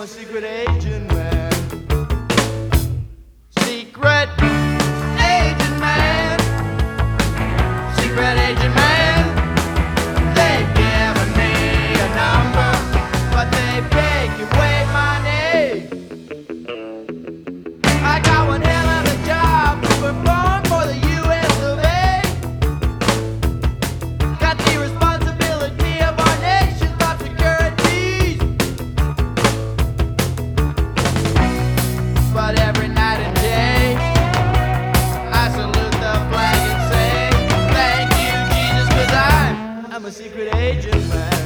a secret agent man. Secret agent man. Secret agent man. They've given me a number, but they take away my name. I got one hell of a job to perform for the US of A. Got the responsibility of our nation's top securities. But every night and day, I salute the flag and say, thank you, Jesus, 'cause I'm a secret agent man.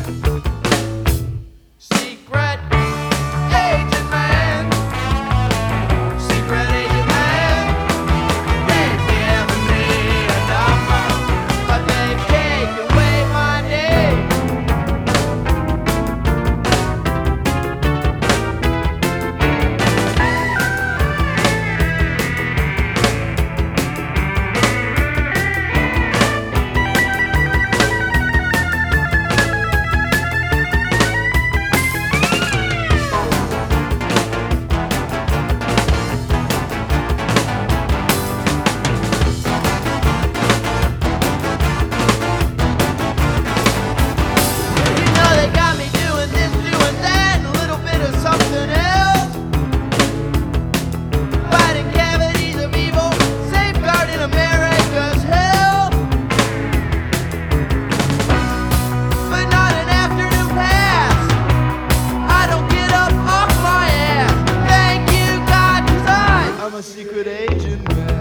Secret agent man. Secret agent man. They've given me a number, but they've taken away my name. You know they got me doing this, doing that, and a little bit of something else. Fighting cavities of evil, safeguarding America's health. But not an afternoon pass. I don't get up off my ass. Thank you, God, 'cause I'm a secret agent man.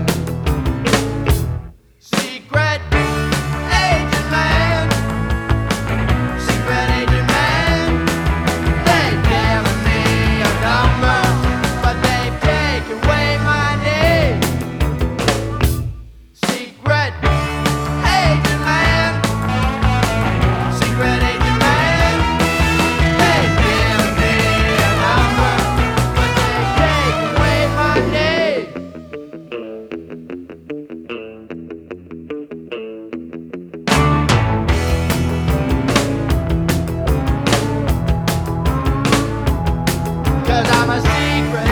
Secret agent man. Secret agent man. They've given me a number, but they've taken away my name. Secret agent man. Secret agent man. They've given me a number, but they've taken away my name. Cause I'm a secret